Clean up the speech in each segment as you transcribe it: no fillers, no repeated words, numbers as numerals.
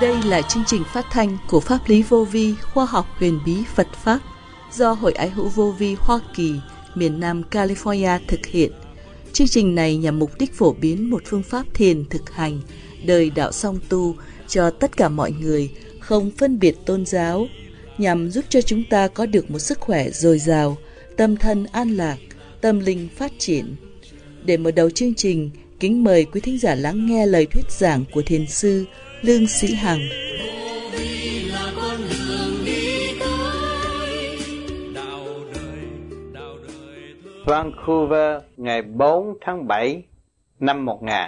Đây là chương trình phát thanh của Pháp lý vô vi khoa học huyền bí Phật Pháp do Hội Ái hữu vô vi Hoa Kỳ, miền Nam California thực hiện. Chương trình này nhằm mục đích phổ biến một phương pháp thiền thực hành, đời đạo song tu cho tất cả mọi người, không phân biệt tôn giáo, nhằm giúp cho chúng ta có được một sức khỏe dồi dào, tâm thân an lạc, tâm linh phát triển. Để mở đầu chương trình, kính mời quý thính giả lắng nghe lời thuyết giảng của Thiền sư Lương Sĩ Hằng. Vancouver, ngày 4 tháng 7 năm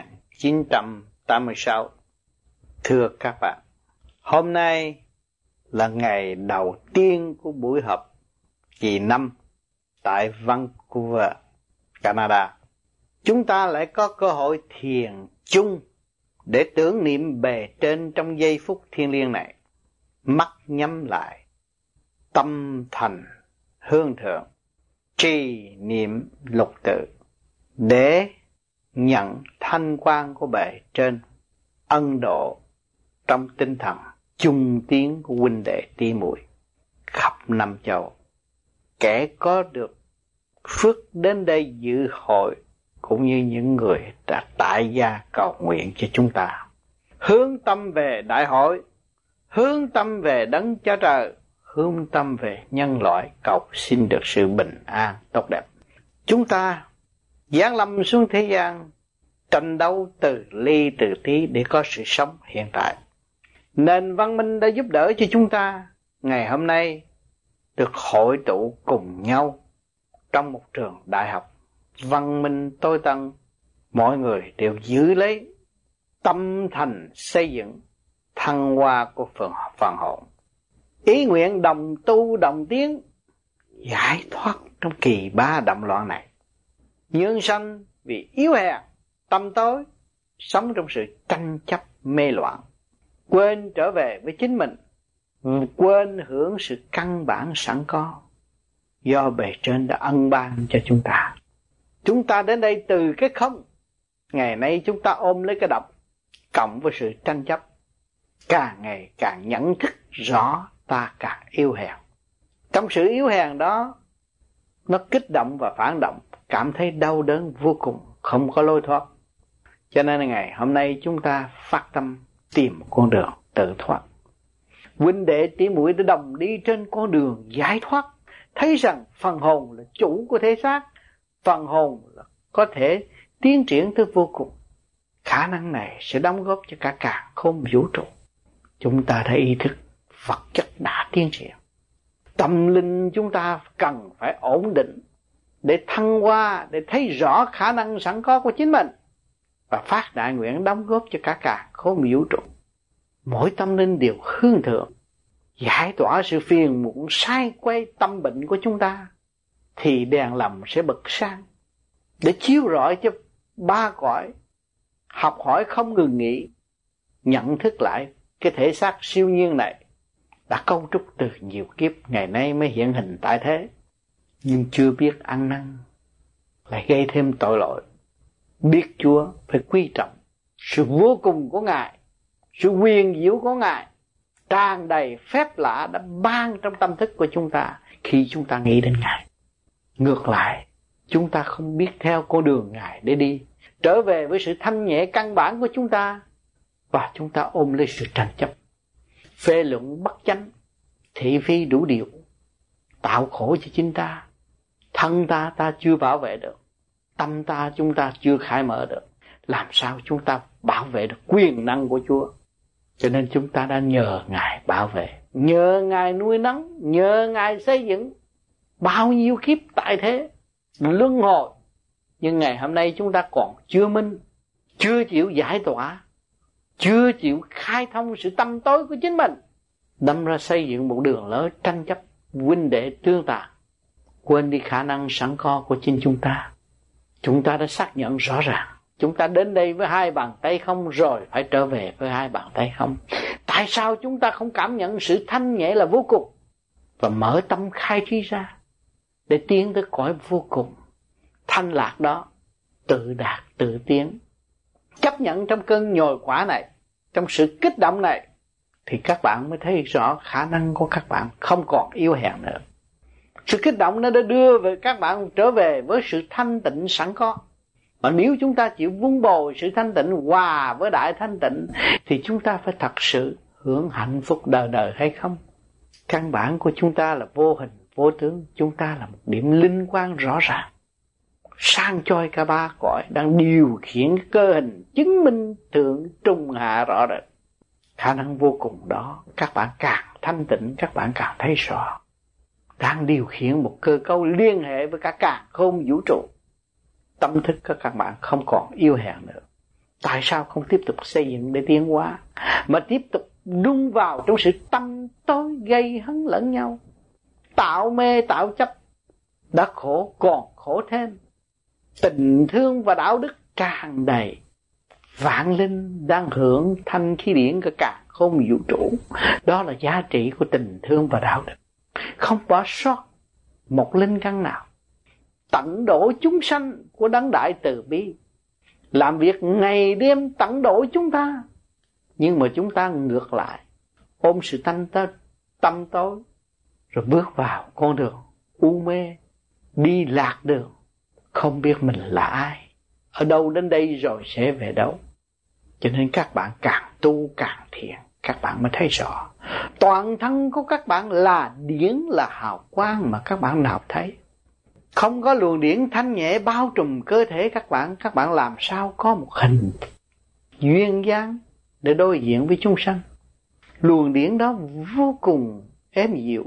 1986. Thưa các bạn, hôm nay là ngày đầu tiên của buổi họp kỳ năm tại Vancouver, Canada. Chúng ta lại có cơ hội thiền chung để tưởng niệm bề trên trong giây phút thiêng liêng này. Mắt nhắm lại, tâm thành hương thượng, trì niệm lục tự để nhận thanh quan của bề trên ân độ trong tinh thần chung tiến của huynh đệ tỷ muội khắp năm châu. Kẻ có được phước đến đây dự hội cũng như những người đã tại gia cầu nguyện cho chúng ta, hướng tâm về đại hội, hướng tâm về đấng Cha Trời, hướng tâm về nhân loại, cầu xin được sự bình an tốt đẹp. Chúng ta giáng lâm xuống thế gian, tranh đấu từ ly từ tí để có sự sống hiện tại. Nền văn minh đã giúp đỡ cho chúng ta ngày hôm nay được hội tụ cùng nhau trong một trường đại học văn minh tối tân. Mọi người đều giữ lấy tâm thành xây dựng thăng hoa của phần hồn, ý nguyện đồng tu đồng tiến, giải thoát trong kỳ ba động loạn này. Nhân sanh vì yếu hèn tâm tối, sống trong sự tranh chấp mê loạn, quên trở về với chính mình, quên hưởng sự căn bản sẵn có do bề trên đã ân ban cho chúng ta. Chúng ta đến đây từ cái không. Ngày nay chúng ta ôm lấy cái độc, cộng với sự tranh chấp, càng ngày càng nhận thức rõ ta càng yếu hèn. Trong sự yếu hèn đó, nó kích động và phản động, cảm thấy đau đớn vô cùng, không có lối thoát. Cho nên ngày hôm nay chúng ta phát tâm tìm một con đường tự thoát. Huynh đệ tỷ muội đã đồng đi trên con đường giải thoát, thấy rằng phần hồn là chủ của thể xác, phần hồn là có thể tiến triển tới vô cùng. Khả năng này sẽ đóng góp cho cả càn khôn vũ trụ. Chúng ta thấy ý thức vật chất đã tiến triển, tâm linh chúng ta cần phải ổn định để thăng hoa, để thấy rõ khả năng sẵn có của chính mình và phát đại nguyện đóng góp cho cả càn khôn vũ trụ. Mỗi tâm linh đều hướng thượng, giải tỏa sự phiền muộn sai quay tâm bệnh của chúng ta, thì đèn lầm sẽ bật sáng để chiếu rọi cho ba cõi, học hỏi không ngừng nghỉ, nhận thức lại cái thể xác siêu nhiên này đã cấu trúc từ nhiều kiếp, ngày nay mới hiện hình tại thế, nhưng chưa biết ăn năn, lại gây thêm tội lỗi. Biết Chúa phải quý trọng sự vô cùng của Ngài, sự quyền diệu của Ngài, tràn đầy phép lạ đã ban trong tâm thức của chúng ta khi chúng ta nghĩ đến Ngài. Ngược lại, chúng ta không biết theo con đường Ngài để đi, trở về với sự thanh nhẹ căn bản của chúng ta, và chúng ta ôm lấy sự tranh chấp, phê luận bất chánh, thị phi đủ điều, tạo khổ cho chính ta. Thân ta chưa bảo vệ được, tâm chúng ta chưa khai mở được, làm sao chúng ta bảo vệ được quyền năng của Chúa? Cho nên chúng ta đã nhờ Ngài bảo vệ, nhờ Ngài nuôi nấng, nhờ Ngài xây dựng bao nhiêu kiếp tại thế luân hồi. Nhưng ngày hôm nay chúng ta còn chưa minh, chưa chịu giải tỏa, chưa chịu khai thông sự tâm tối của chính mình, đâm ra xây dựng một đường lối tranh chấp huynh đệ tương tàn, quên đi khả năng sẵn có của chính chúng ta. Chúng ta đã xác nhận rõ ràng, chúng ta đến đây với hai bàn tay không rồi phải trở về với hai bàn tay không. Tại sao chúng ta không cảm nhận sự thanh nhẹ là vô cùng và mở tâm khai trí ra để tiến tới cõi vô cùng thanh lạc đó, tự đạt tự tiến, chấp nhận trong cơn nhồi quả này, trong sự kích động này, thì các bạn mới thấy rõ khả năng của các bạn không còn yếu hèn nữa. Sự kích động nó đã đưa về các bạn trở về với sự thanh tịnh sẵn có. Mà nếu chúng ta chịu vun bồi sự thanh tịnh hòa với đại thanh tịnh thì chúng ta phải thật sự hưởng hạnh phúc đời đời hay không? Căn bản của chúng ta là vô hình, vô tướng. Chúng ta là một điểm linh quang rõ ràng, sang choi cả ba cõi, đang điều khiển cơ hình, chứng minh thượng trung hạ rõ rệt. Khả năng vô cùng đó, các bạn càng thanh tịnh, các bạn càng thấy rõ. Đang điều khiển một cơ cấu liên hệ với cả càn khôn vũ trụ. Tâm thức của các bạn không còn yếu hèn nữa. Tại sao không tiếp tục xây dựng để tiến hóa, mà tiếp tục đung vào trong sự tâm tối gây hấn lẫn nhau, tạo mê tạo chấp, đã khổ còn khổ thêm. Tình thương và đạo đức tràn đầy, vạn linh đang hưởng thanh khí điển của cả không vũ trụ. Đó là giá trị của tình thương và đạo đức, không bỏ sót một linh căn nào. Tận độ chúng sanh của đấng đại từ bi, làm việc ngày đêm tận độ chúng ta. Nhưng mà chúng ta ngược lại, ôm sự tâm tối, rồi bước vào con đường u mê, đi lạc đường, không biết mình là ai, ở đâu đến đây rồi sẽ về đâu. Cho nên các bạn càng tu càng thiện, các bạn mới thấy rõ toàn thân của các bạn là điển, là hào quang mà các bạn nào thấy. Không có luồng điển thanh nhẹ bao trùm cơ thể các bạn làm sao có một hình duyên dáng để đối diện với chúng sanh. Luồng điển đó vô cùng êm dịu,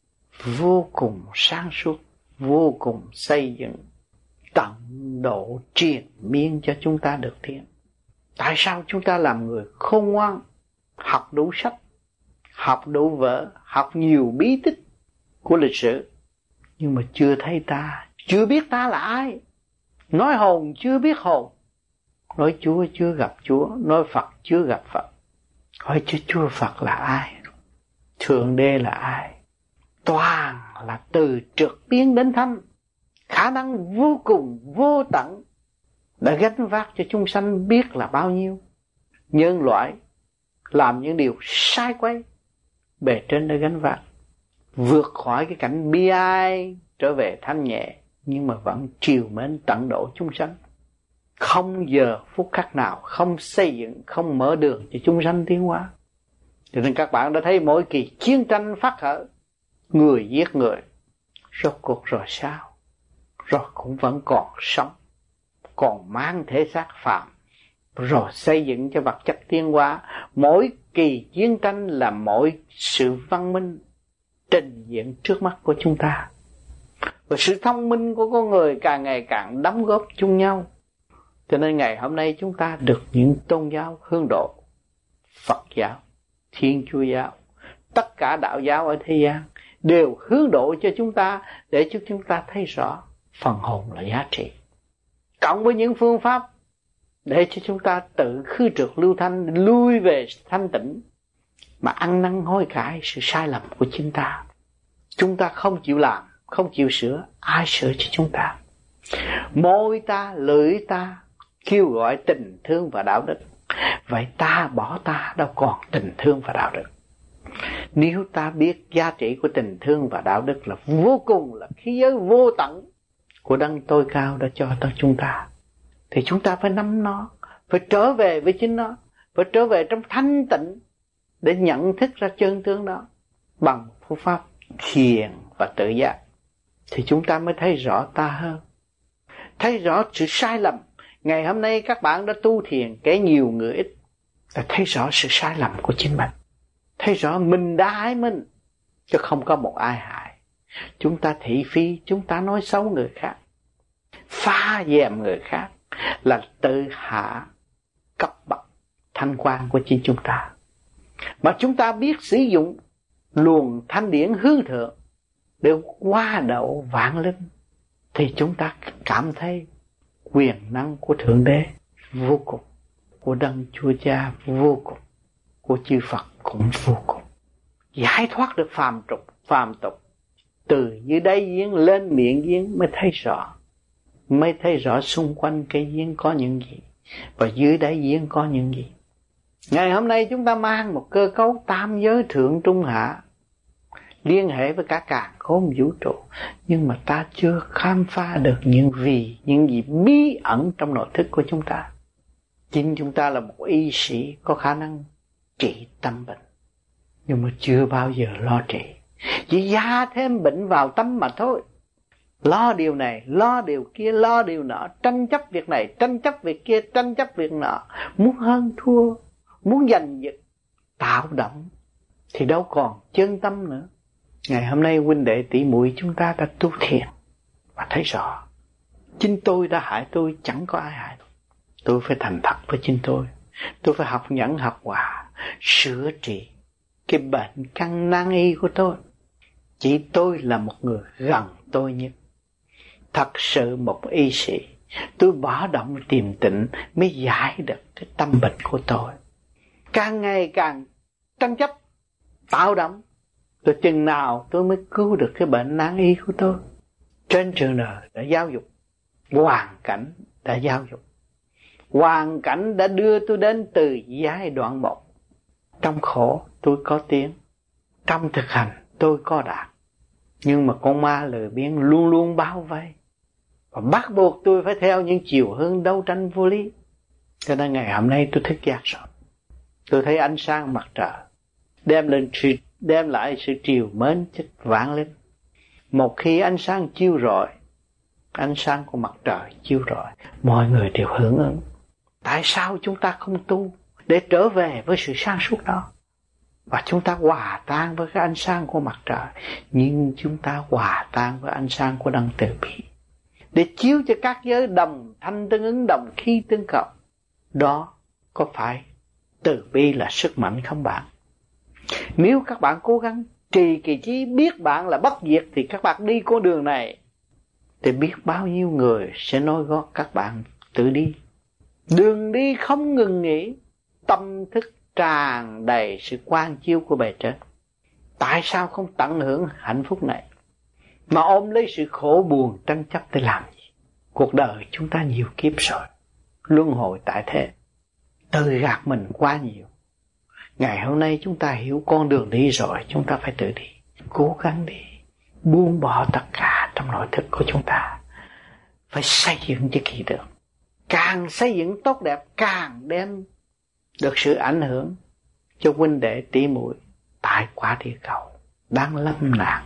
vô cùng sáng suốt, vô cùng xây dựng, tận độ triền miên cho chúng ta được thiện. Tại sao chúng ta làm người khôn ngoan, học đủ sách, học đủ vở, học nhiều bí tích của lịch sử, nhưng mà chưa thấy ta, chưa biết ta là ai. Nói hồn chưa biết hồn, nói Chúa chưa gặp Chúa, nói Phật chưa gặp Phật. Hỏi chứ Chúa Phật là ai, Thượng Đế là ai? Toàn là từ trượt biến đến thanh, khả năng vô cùng vô tận đã gánh vác cho chúng sanh biết là bao nhiêu. Nhân loại làm những điều sai quấy, bề trên đã gánh vác, vượt khỏi cái cảnh bi ai trở về thanh nhẹ, nhưng mà vẫn chiều mến tận độ chúng sanh. Không giờ phút khắc nào không xây dựng, không mở đường cho chúng sanh tiến hóa. Cho nên các bạn đã thấy mỗi kỳ chiến tranh phát khởi, người giết người, rốt cuộc rồi sao? Rồi cũng vẫn còn sống, còn mang thể xác phạm, rồi xây dựng cho vật chất tiến hóa. Mỗi kỳ chiến tranh là mỗi sự văn minh trình diện trước mắt của chúng ta. Và sự thông minh của con người càng ngày càng đóng góp chung nhau. Cho nên ngày hôm nay chúng ta được những tôn giáo hướng độ, Phật giáo, Thiên Chúa giáo, tất cả đạo giáo ở thế gian đều hướng độ cho chúng ta, để cho chúng ta thấy rõ phần hồn là giá trị. Cộng với những phương pháp để cho chúng ta tự khư trượt lưu thanh, lui về thanh tịnh, mà ăn năn hối cải sự sai lầm của chúng ta. Chúng ta không chịu làm, không chịu sửa, ai sửa cho chúng ta? Môi ta, lưỡi ta kêu gọi tình thương và đạo đức. Vậy ta bỏ ta đâu còn tình thương và đạo đức. Nếu ta biết giá trị của tình thương và đạo đức là vô cùng, là khí giới vô tận của đấng tối cao đã cho chúng ta, thì chúng ta phải nắm nó, phải trở về với chính nó, phải trở về trong thanh tịnh để nhận thức ra chân tướng đó bằng phương pháp thiền và tự giác. Thì chúng ta mới thấy rõ ta hơn, thấy rõ sự sai lầm. Ngày hôm nay các bạn đã tu thiền, kẻ nhiều người ít, đã thấy rõ sự sai lầm của chính mình, thấy rõ mình đã hại mình, chứ không có một ai hại. Chúng ta thị phi, chúng ta nói xấu người khác, phá dèm người khác, là tự hạ cấp bậc thanh quan của chính chúng ta. Mà chúng ta biết sử dụng luồng thanh điển hướng thượng để qua độ vạn linh, thì chúng ta cảm thấy quyền năng của Thượng Đế vô cùng, của Đấng Chúa Cha vô cùng, của chư Phật cũng vô cùng. Giải thoát được phàm tục, từ dưới đáy giếng lên miệng giếng mới thấy rõ xung quanh cái giếng có những gì, và dưới đáy giếng có những gì. Ngày hôm nay chúng ta mang một cơ cấu tam giới thượng trung hạ, liên hệ với cả càn khôn vũ trụ, nhưng mà ta chưa khám phá được những gì bí ẩn trong nội thức của chúng ta. Chính chúng ta là một y sĩ có khả năng trị tâm bệnh, nhưng mà chưa bao giờ lo trị, chỉ gia thêm bệnh vào tâm mà thôi. Lo điều này, lo điều kia, lo điều nọ, tranh chấp việc này, tranh chấp việc kia, tranh chấp việc nọ, muốn hơn thua, muốn giành giật, tạo động, thì đâu còn chân tâm nữa. Ngày hôm nay huynh đệ tỷ muội chúng ta đã tu thiền và thấy rõ, chính tôi đã hại tôi, chẳng có ai hại tôi. Tôi phải thành thật với chính tôi phải học nhẫn học hòa, sửa trị cái bệnh căn nan y của tôi. Chỉ tôi là một người gần tôi nhất. Thật sự một y sĩ, tôi bỏ động tìm tịnh mới giải được cái tâm bệnh của tôi. Càng ngày càng tranh chấp, tạo động, rồi chừng nào tôi mới cứu được cái bệnh nan y của tôi. Trên trường đời đã giáo dục, hoàn cảnh đã giáo dục, hoàn cảnh đã đưa tôi đến từ giai đoạn 1. Trong khổ tôi có tiếng, trong thực hành tôi có đạt, nhưng mà con ma lười biếng luôn luôn bao vây và bắt buộc tôi phải theo những chiều hướng đấu tranh vô lý. Cho nên ngày hôm nay tôi thức giác rồi, tôi thấy ánh sáng mặt trời đem lại sự triều mến chất vạn linh. Một khi ánh sáng chiếu rọi, ánh sáng của mặt trời chiếu rọi, mọi người đều hưởng ứng. Tại sao chúng ta không tu để trở về với sự sáng suốt đó? Và chúng ta hòa tan với cái ánh sáng của mặt trời, nhưng chúng ta hòa tan với ánh sáng của đấng từ bi, để chiếu cho các giới đồng thanh tương ứng, đồng khí tương cộng. Đó có phải từ bi là sức mạnh không bạn? Nếu các bạn cố gắng trì kỳ chí biết bạn là bất diệt, thì các bạn đi con đường này thì biết bao nhiêu người sẽ nối gót các bạn tự đi. Đường đi không ngừng nghỉ, tâm thức tràn đầy sự quang chiếu của bề trên. Tại sao không tận hưởng hạnh phúc này mà ôm lấy sự khổ buồn tranh chấp để làm gì? Cuộc đời chúng ta nhiều kiếp rồi, luân hồi tại thế, tự gạt mình quá nhiều. Ngày hôm nay chúng ta hiểu con đường đi rồi, chúng ta phải tự đi, cố gắng đi, buông bỏ tất cả trong nội thức của chúng ta, phải xây dựng cho kỳ được. Càng xây dựng tốt đẹp, càng đem được sự ảnh hưởng cho huynh đệ tỷ muội tại quả địa cầu đang lâm nạn.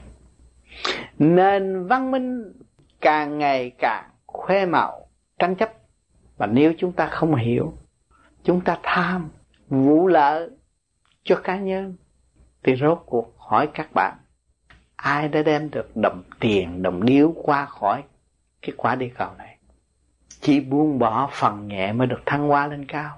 Nền văn minh càng ngày càng khoe màu tranh chấp, và nếu chúng ta không hiểu, chúng ta tham vụ lợi cho cá nhân, thì rốt cuộc hỏi các bạn, ai đã đem được đồng tiền, đồng điếu qua khỏi cái quả địa cầu này? Chỉ buông bỏ phần nhẹ mới được thăng hoa lên cao,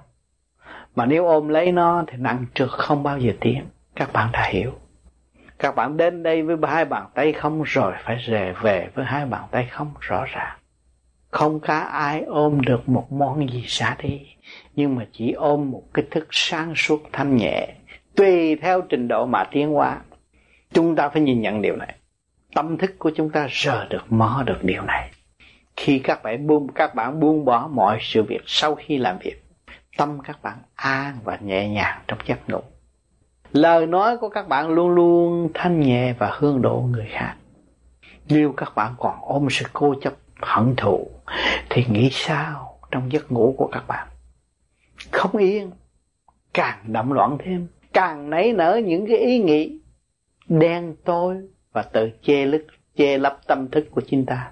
mà nếu ôm lấy nó thì nặng trược không bao giờ tiến. Các bạn đã hiểu. Các bạn đến đây với hai bàn tay không, rồi phải về với hai bàn tay không rõ ràng. Không có ai ôm được một món gì xả đi, nhưng mà chỉ ôm một cái thức sáng suốt thanh nhẹ, tùy theo trình độ mà tiến hóa. Chúng ta phải nhìn nhận điều này. Tâm thức của chúng ta giờ được mò được điều này. Khi các bạn buông bỏ mọi sự việc sau khi làm việc, tâm các bạn an và nhẹ nhàng trong giấc ngủ. Lời nói của các bạn luôn luôn thanh nhẹ và hướng độ người khác. Nếu các bạn còn ôm sự cố chấp hận thù thì nghĩ sao trong giấc ngủ của các bạn? Không yên, càng động loạn thêm, càng nảy nở những cái ý nghĩ đen tối và tự che lấp tâm thức của chúng ta.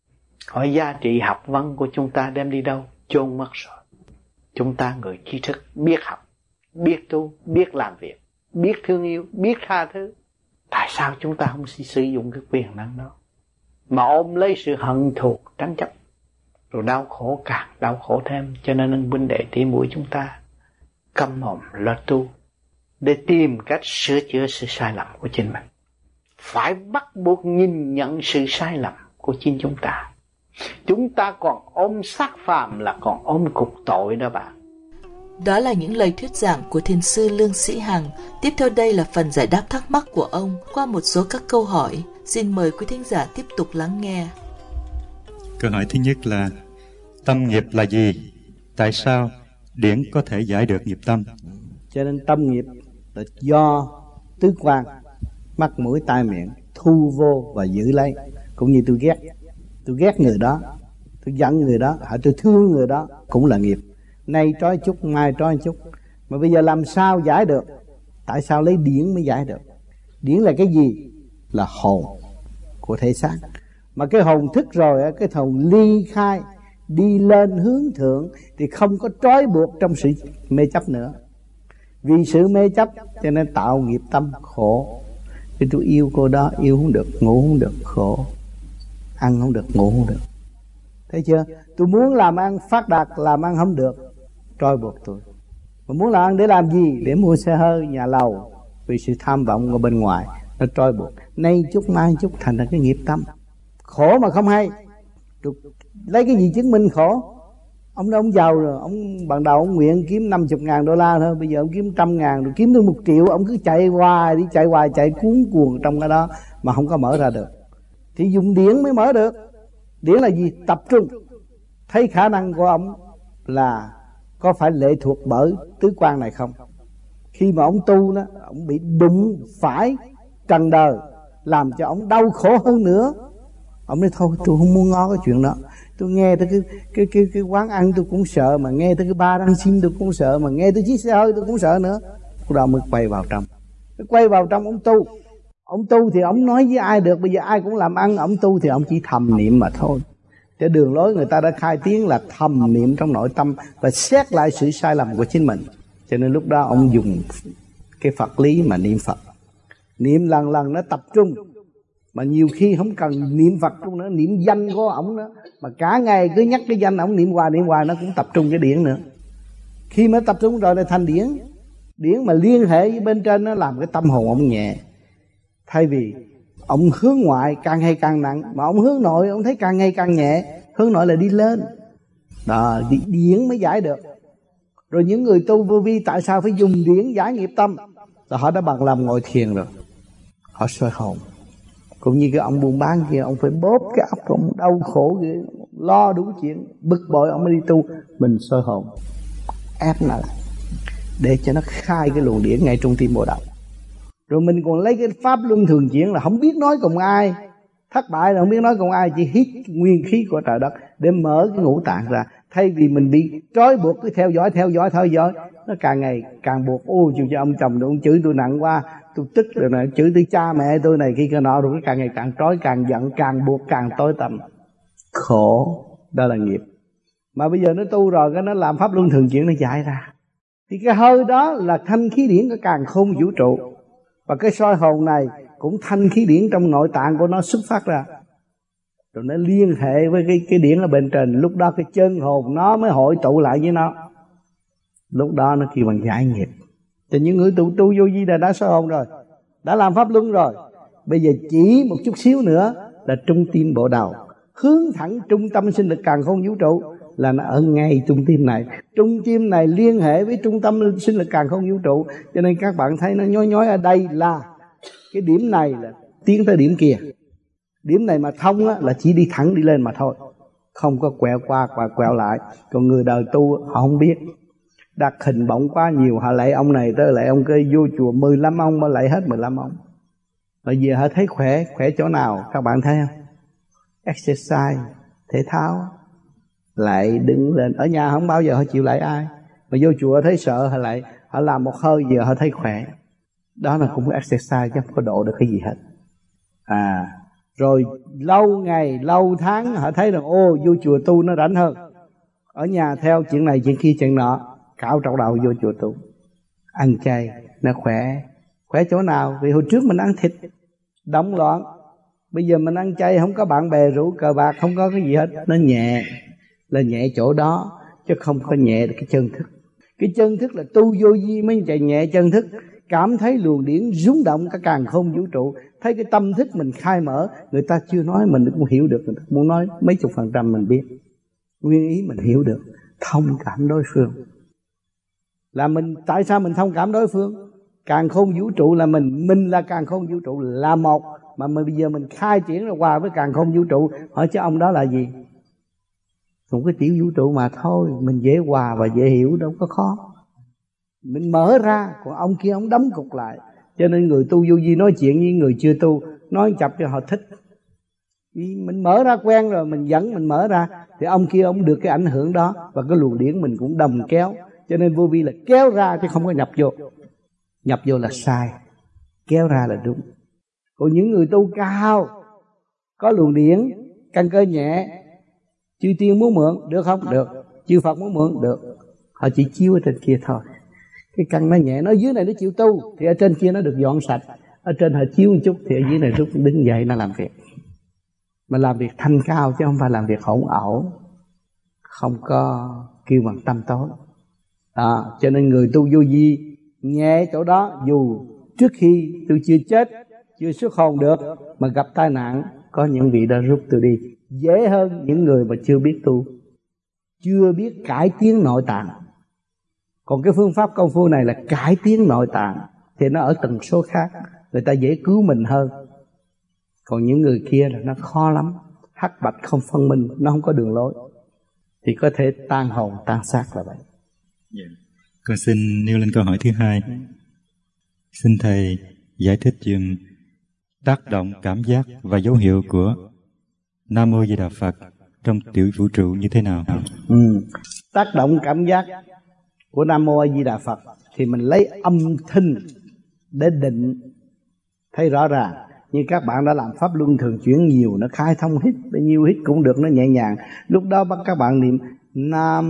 Hỏi giá trị học vấn của chúng ta đem đi đâu? Chôn mất rồi. Chúng ta người trí thức biết học, biết tu, biết làm việc, biết thương yêu, biết tha thứ. Tại sao chúng ta không sử dụng cái quyền năng đó, mà ôm lấy sự hận thù tranh chấp, rồi đau khổ càng đau khổ thêm? Cho nên huynh đệ tỷ muội chúng ta câm mồm lo tu để tìm cách sửa chữa sự sai lầm của chính mình. Phải bắt buộc nhìn nhận sự sai lầm của chính chúng ta. Chúng ta còn ôm xác phàm là còn ôm cục tội đó bạn. Đó là những lời thuyết giảng của Thiền sư Lương Sĩ Hằng. Tiếp theo đây là phần giải đáp thắc mắc của ông qua một số các câu hỏi. Xin mời quý thính giả tiếp tục lắng nghe. Câu hỏi thứ nhất là tâm nghiệp là gì? Tại sao điển có thể giải được nghiệp tâm? Cho nên tâm nghiệp là do tứ quan, mắt mũi tai miệng thu vô và giữ lấy. Cũng như tôi ghét người đó, tôi giận người đó, hay tôi thương người đó, cũng là nghiệp. Nay trói chút, mai trói chút. Mà bây giờ làm sao giải được? Tại sao lấy điển mới giải được? Điển là cái gì? Là hồn của thể xác. Mà cái hồn thức rồi, cái hồn ly khai, đi lên hướng thượng, thì không có trói buộc trong sự mê chấp nữa. Vì sự mê chấp cho nên tạo nghiệp tâm khổ. Thì tôi yêu cô đó, yêu không được, ngủ không được, khổ. Ăn không được, ngủ không được. Thấy chưa? Tôi muốn làm ăn phát đạt, làm ăn không được, trói buộc tôi. Mà muốn làm ăn để làm gì? Để mua xe hơi, nhà lầu. Vì sự tham vọng ở bên ngoài nó trói buộc. Nay chút mai chút thành ra cái nghiệp tâm. Khổ mà không hay. Tôi lấy cái gì chứng minh khổ? Ông đó ông giàu rồi, ông ban đầu ông nguyện kiếm 50.000 đô la thôi, bây giờ ông kiếm 100.000 rồi, kiếm được 1 triệu, ông cứ chạy hoài, chạy cuốn cuồng trong cái đó mà không có mở ra được. Thì dùng điển mới mở được. Điển là gì? Tập trung. Thấy khả năng của ông là có phải lệ thuộc bởi tứ quan này không? Khi mà ông tu đó, ông bị đụng phải trần đời, làm cho ông đau khổ hơn nữa. Ông nói thôi tôi không muốn ngó cái chuyện đó. Tôi nghe tới cái quán ăn tôi cũng sợ, mà nghe tới cái bar ăn xin tôi cũng sợ, mà nghe tới chiếc xe hơi tôi cũng sợ nữa. Lúc đó mới quay vào trong. Quay vào trong ông tu. Ông tu thì ông nói với ai được? Bây giờ ai cũng làm ăn. Ông tu thì ông chỉ thầm niệm mà thôi. Cái đường lối người ta đã khai tiếng là thầm niệm trong nội tâm và xét lại sự sai lầm của chính mình. Cho nên lúc đó ông dùng cái Phật lý mà niệm Phật. Niệm lần lần nó tập trung. Mà nhiều khi không cần niệm Phật luôn nữa, niệm danh của ổng nữa. Mà cả ngày cứ nhắc cái danh ổng niệm hoài nó cũng tập trung cái điển nữa. Khi mà tập trung rồi là thành điển. Điển mà liên hệ với bên trên nó làm cái tâm hồn ổng nhẹ. Thay vì ông hướng ngoại càng hay càng nặng, mà ông hướng nội ông thấy càng ngày càng nhẹ. Hướng nội là đi lên. Đó, điển mới giải được. Rồi những người tu vô vi tại sao phải dùng điển giải nghiệp tâm? Là họ đã bằng lòng ngồi thiền rồi, họ soi hồn. Cũng như cái ông buôn bán kia, ông phải bóp cái óc ông đau khổ kia, lo đủ chuyện, bực bội ông mới đi tu. Mình soi hồn, ép nó lại để cho nó khai cái luồng điển ngay trong tim bộ đầu. Rồi mình còn lấy cái pháp luân thường chuyển là không biết nói cùng ai, thất bại là không biết nói cùng ai, chỉ hít nguyên khí của trời đất để mở cái ngũ tạng ra. Thay vì mình bị trói buộc cứ theo dõi, nó càng ngày càng buộc. Ô chịu cho ông chồng ông chửi tôi nặng quá, tôi tức rồi này, chửi tôi cha mẹ tôi này kia nọ, rồi càng ngày càng trói, càng giận, càng buộc, càng tối tăm, khổ. Đó là nghiệp. Mà bây giờ nó tu rồi cái nó làm pháp luân thường chuyển, nó giải ra. Thì cái hơi đó là thanh khí điển của càn khôn vũ trụ. Và cái soi hồn này cũng thanh khí điển trong nội tạng của nó xuất phát ra. Rồi nó liên hệ với cái điển ở bên trên. Lúc đó cái chân hồn nó mới hội tụ lại với nó. Lúc đó nó kêu bằng giải nghiệp. Thì những người tu vô vi đã soi hồn rồi, đã làm pháp luân rồi. Bây giờ chỉ một chút xíu nữa là trung tim bộ đầu, hướng thẳng trung tâm sinh lực càn khôn vũ trụ, là nó ở ngay trung tim này. Trung tim này liên hệ với trung tâm sinh lực càn khôn vũ trụ. Cho nên các bạn thấy nó nhói ở đây là cái điểm này là tiến tới điểm kia. Điểm này mà thông á, là chỉ đi thẳng đi lên mà thôi, không có quẹo qua quẹo lại. Còn người đời tu họ không biết, đặt hình bổng quá nhiều, họ lạy ông này tới lạy ông kia, vô chùa 15 ông mà lạy hết 15 ông. Rồi giờ họ thấy khỏe chỗ nào các bạn thấy không? Exercise, thể thao, lại đứng lên. Ở nhà không bao giờ họ chịu lại ai, mà vô chùa thấy sợ họ lại, họ làm một hơi giờ họ thấy khỏe. Đó là cũng exercise chứ không có độ được cái gì hết. Rồi lâu ngày lâu tháng họ thấy rằng ô vô chùa tu nó rảnh hơn, ở nhà theo chuyện này chuyện kia chuyện nọ, cạo trọc đầu vô chùa tu. Ăn chay nó khỏe chỗ nào? Vì hồi trước mình ăn thịt động loạn, bây giờ mình ăn chay không có bạn bè rủ cờ bạc, không có cái gì hết. Nó nhẹ là nhẹ chỗ đó, chứ không có nhẹ cái chân thức. Cái chân thức là tu vô vi mới chạy nhẹ chân thức. Cảm thấy luồng điển rung động cả càn khôn vũ trụ, thấy cái tâm thức mình khai mở. Người ta chưa nói mình cũng hiểu được, người ta muốn nói mấy chục % mình biết, nguyên ý mình hiểu được, thông cảm đối phương. Là mình, tại sao mình thông cảm đối phương? Càn khôn vũ trụ là mình là càn khôn vũ trụ là một. Mà bây giờ mình khai triển ra hòa với càn khôn vũ trụ. Hỏi chứ ông đó là gì? Một cái tiểu vũ trụ mà thôi. Mình dễ hòa và dễ hiểu, đâu có khó. mình mở ra, còn ông kia ông đóng cục lại. Cho nên người tu vô vi nói chuyện với người chưa tu, nói chập cho họ thích. Vì mình mở ra quen rồi, mình dẫn mình mở ra, thì ông kia ông được cái ảnh hưởng đó, và cái luồng điển mình cũng đồng kéo. Cho nên vô vi là kéo ra chứ không có nhập vô. Nhập vô là sai, kéo ra là đúng. Còn những người tu cao, có luồng điển, căn cơ nhẹ, chư tiên muốn mượn, được không? Được. Chư Phật muốn mượn, được. Họ chỉ chiếu ở trên kia thôi. Cái căn nó nhẹ, nó dưới này nó chịu tu, thì ở trên kia nó được dọn sạch. Ở trên họ chiếu một chút, thì ở dưới này lúc đứng dậy nó làm việc. Mà làm việc thanh cao chứ không phải làm việc hỗn ẩu, không có kêu bằng tâm tối. Cho nên người tu vô vi nhẹ chỗ đó. Dù trước khi tôi chưa chết, chưa xuất hồn được, mà gặp tai nạn, có những vị đã rút tôi đi. Dễ hơn những người mà chưa biết tu, chưa biết cải tiến nội tạng. Còn cái phương pháp công phu này là cải tiến nội tạng, thì nó ở tần số khác, người ta dễ cứu mình hơn. Còn những người kia là nó khó lắm, hắc bạch không phân minh, nó không có đường lối, thì có thể tan hồn tan xác là vậy. Con xin nêu lên câu hỏi thứ hai. Xin Thầy giải thích dùm tác động cảm giác và dấu hiệu của Nam Mô Di Đà Phật trong tiểu vũ trụ như thế nào? Tác động cảm giác của Nam Mô A Di Đà Phật thì mình lấy âm thanh để định, thấy rõ ràng. Như các bạn đã làm pháp luân thường chuyển nhiều, nó khai thông hít, bao nhiêu hít cũng được, nó nhẹ nhàng. Lúc đó bắt các bạn niệm Nam,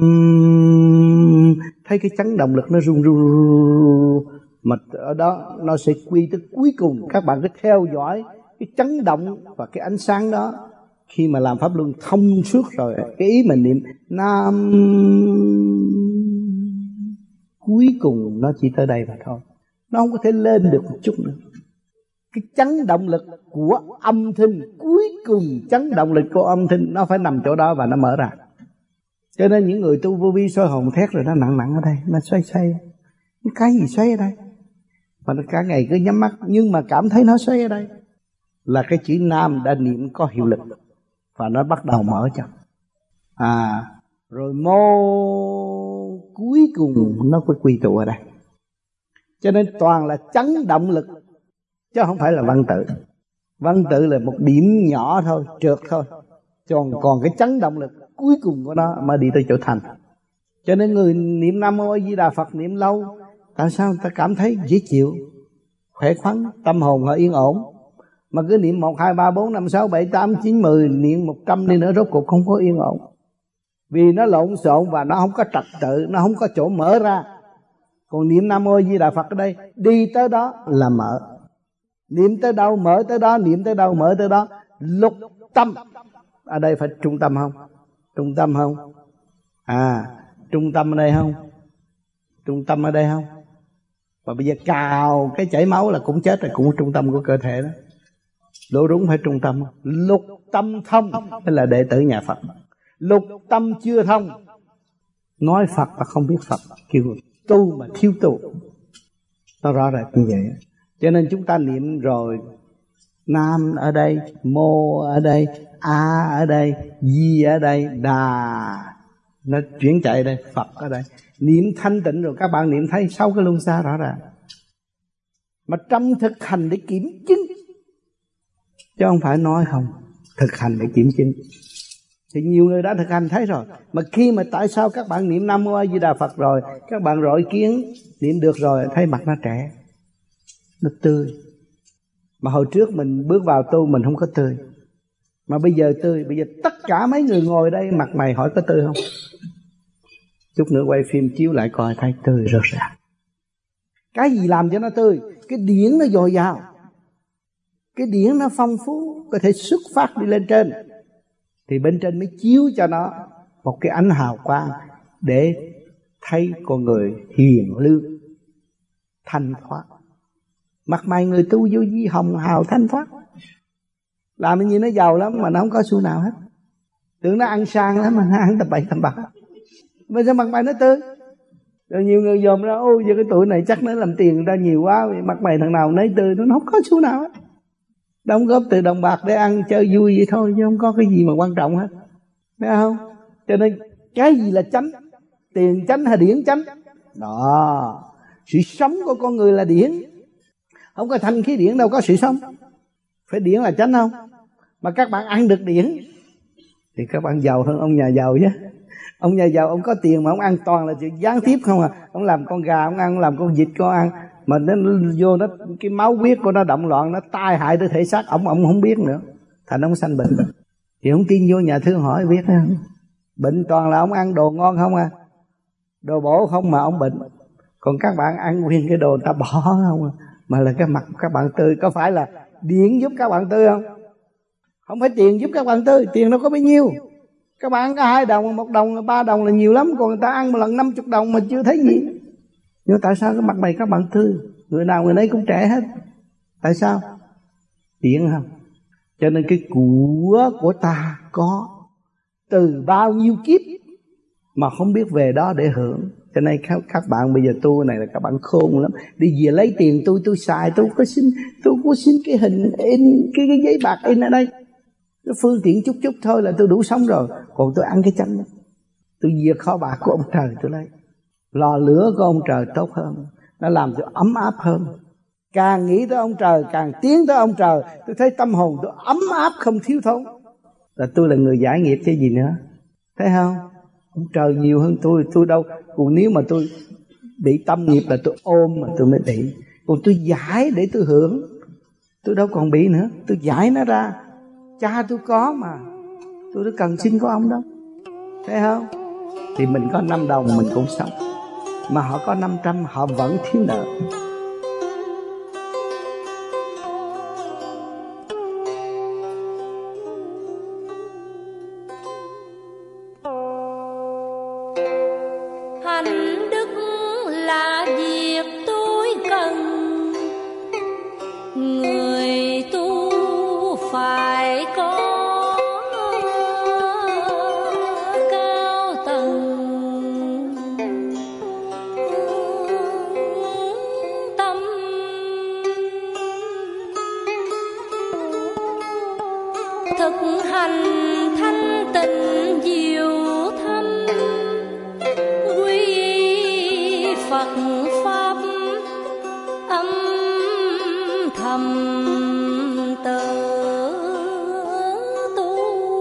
thấy cái chấn động lực nó rung rung, mà ở đó nó sẽ quy tới cuối cùng. Các bạn cứ theo dõi cái chấn động và cái ánh sáng đó. Khi mà làm pháp luân thông suốt rồi, cái ý mình niệm Nam, cuối cùng nó chỉ tới đây mà thôi, nó không có thể lên được một chút nữa. Cái chấn động lực của âm thanh, cuối cùng chấn động lực của âm thanh nó phải nằm chỗ đó và nó mở ra. Cho nên những người tu vô vi soi hồn thét rồi nó nặng ở đây, nó xoay. Cái gì xoay ở đây? Mà nó cả ngày cứ nhắm mắt, nhưng mà cảm thấy nó xoay ở đây là cái chữ Nam đã niệm có hiệu lực, và nó bắt đầu mở cho. Rồi mô cuối cùng nó phải quy tụ ở đây. Cho nên toàn là chấn động lực, chứ không phải là văn tự. Văn tự là một điểm nhỏ thôi, trượt thôi. Còn cái chấn động lực cuối cùng của nó mà đi tới chỗ thành. Cho nên người niệm Nam Mô A Di Đà Phật niệm lâu, tại sao người ta cảm thấy dễ chịu, khỏe khoắn, tâm hồn họ yên ổn. Mà cứ niệm 1, 2, 3, 4, 5, 6, 7, 8, 9, 10, niệm 100 đi nữa rốt cuộc không có yên ổn. Vì nó lộn xộn và nó không có trật tự, nó không có chỗ mở ra. Còn niệm Nam Mô A Di Đà Phật ở đây, đi tới đó là mở. Niệm tới đâu mở tới đó, niệm tới đâu mở tới đó. Lục tâm. Ở đây phải trung tâm không? Trung tâm không? Trung tâm ở đây không? Trung tâm ở đây không? Và bây giờ cào cái chảy máu là cũng chết rồi, cũng trung tâm của cơ thể đó. Lỗ đúng phải trung tâm. Lục tâm thông tức là đệ tử nhà Phật. Lục tâm chưa thông, nói Phật và không biết Phật, kêu tu mà thiếu tu. Nó rõ ràng như vậy. Cho nên chúng ta niệm rồi, Nam ở đây, Mô ở đây, A ở đây, Di ở đây, Đà nó chuyển chạy đây, Phật ở đây. Niệm thanh tịnh rồi các bạn niệm thấy sau cái luân xa rõ ràng. Mà trong thực hành để kiểm chứng, chứ không phải nói không. Thực hành để kiểm chứng. Thì nhiều người đã thực hành thấy rồi. Mà khi mà tại sao các bạn niệm Nam Mô A Di Đà Phật rồi, các bạn rọi kiến niệm được rồi, thấy mặt nó trẻ, nó tươi. Mà hồi trước mình bước vào tu mình không có tươi, mà bây giờ tươi. Bây giờ tất cả mấy người ngồi đây mặt mày hỏi có tươi không? Chút nữa quay phim chiếu lại coi thấy tươi rực rỡ. Cái gì làm cho nó tươi? Cái điển nó dồi dào, cái điển nó phong phú, có thể xuất phát đi lên trên. Thì bên trên mới chiếu cho nó một cái ánh hào quang để thấy con người hiền lương, thanh thoát. Mặt mày người tu vô vi hồng hào thanh thoát, làm cái gì nó giàu lắm mà nó không có xu nào hết. Tưởng nó ăn sang lắm mà nó ăn tầm bậy tầm bạ. Bây giờ mặt mày nó tươi. Rồi nhiều người dòm ra, ôi giờ cái tuổi này chắc nó làm tiền người ta nhiều quá, mặt mày thằng nào nấy tươi, nó không có xu nào hết. Đóng góp từ đồng bạc để ăn chơi vui vậy thôi, chứ không có cái gì mà quan trọng hết. Thấy không? Cho nên cái gì là chánh? Tiền chánh hay điển chánh? Đó, sự sống của con người là điển. Không có thanh khí điển đâu có sự sống. Phải điển là chánh không? Mà các bạn ăn được điển thì các bạn giàu hơn ông nhà giàu chứ. Ông nhà giàu ông có tiền mà ông ăn toàn là chuyện gián tiếp không à. Ông làm con gà ông ăn, làm con vịt con ăn, mà nó vô nó cái máu huyết của nó động loạn, nó tai hại tới thể xác ông không biết nữa, thành ông sanh bệnh. Thì ông tin vô nhà thương hỏi biết không? Bệnh toàn là ông ăn đồ ngon không à, đồ bổ không mà ông bệnh. Còn các bạn ăn nguyên cái đồ người ta bỏ không à, mà là cái mặt các bạn tươi. Có phải là điện giúp các bạn tươi không? Không phải tiền giúp các bạn tươi, tiền đâu có bấy nhiêu. Các bạn ăn có 2 đồng, 1 đồng, 3 đồng là nhiều lắm. Còn người ta ăn một lần 50 đồng mà chưa thấy gì. Nhưng tại sao cái mặt mày các bạn tươi? Người nào người nấy cũng trẻ hết. Tại sao? Điện không? Cho nên cái của ta có từ bao nhiêu kiếp mà không biết về đó để hưởng. Cho nên các bạn bây giờ tu này là các bạn khôn lắm. Đi về lấy tiền tôi xài, tôi có xin cái hình in, cái giấy bạc in ở đây. Cái phương tiện chút thôi là tôi đủ sống rồi. Còn tôi ăn cái chánh đó, tôi về kho bạc của ông trời tôi lấy. Lò lửa của ông trời tốt hơn, nó làm tôi ấm áp hơn. Càng nghĩ tới ông trời, càng tiến tới ông trời, tôi thấy tâm hồn tôi ấm áp không thiếu thốn. Là tôi là người giải nghiệp chứ gì nữa. Thấy không? Ông trời nhiều hơn tôi đâu. Còn nếu mà tôi bị tâm nghiệp là tôi ôm mà tôi mới bị. Còn tôi giải để tôi hưởng, tôi đâu còn bị nữa. Tôi giải nó ra. Cha tôi có mà, tôi đâu cần xin của ông đâu. Thấy không? Thì mình có 5 đồng mình cũng sống, mà họ có 500 họ vẫn thiếu nợ. Hạnh đức là việc tôi cần, người tu phải có cao tầng tâm. Thực hành thanh tịnh diệu thâm, quy Phật pháp âm thầm tự tu.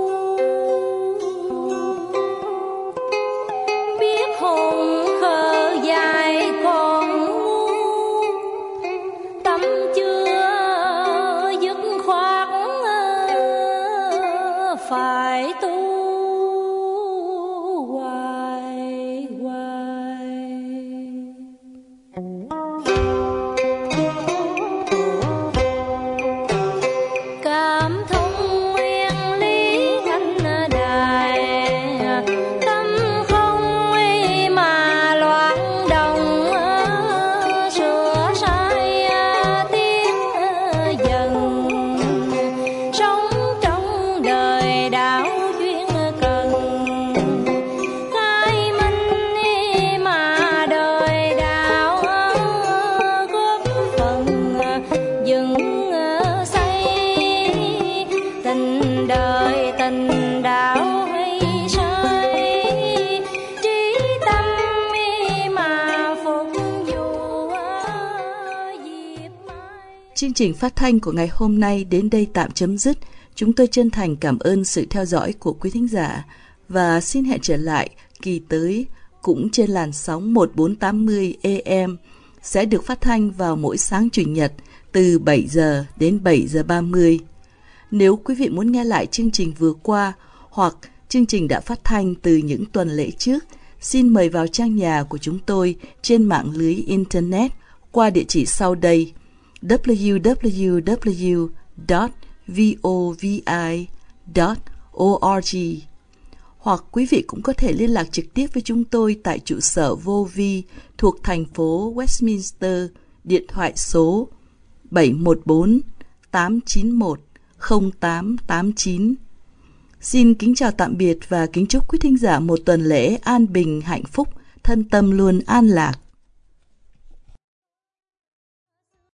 Biết hồn khờ dài còn ngu, tâm chưa dứt khoát phải tu hoài hoài. Cảm thông nguyên lý thanh đài, tâm không mà loạn động, sửa sai tiến dần, sống trong đời đạo duyên cần. Khai minh mà đời đạo góp phần dừng xây, tình đời tình đạo hay sai, trí tâm mà phục vụ diệp mai. Chương trình phát thanh của ngày hôm nay đến đây tạm chấm dứt. Chúng tôi chân thành cảm ơn sự theo dõi của quý thính giả và xin hẹn trở lại kỳ tới cũng trên làn sóng 1480 AM sẽ được phát thanh vào mỗi sáng Chủ nhật từ 7 giờ đến 7 giờ 30. Nếu quý vị muốn nghe lại chương trình vừa qua hoặc chương trình đã phát thanh từ những tuần lễ trước, xin mời vào trang nhà của chúng tôi trên mạng lưới Internet qua địa chỉ sau đây: www.vovi.org. Hoặc quý vị cũng có thể liên lạc trực tiếp với chúng tôi tại trụ sở Vô Vi thuộc thành phố Westminster, điện thoại số 714-891-0889. Xin kính chào tạm biệt và kính chúc quý thính giả một tuần lễ an bình, hạnh phúc, thân tâm luôn an lạc.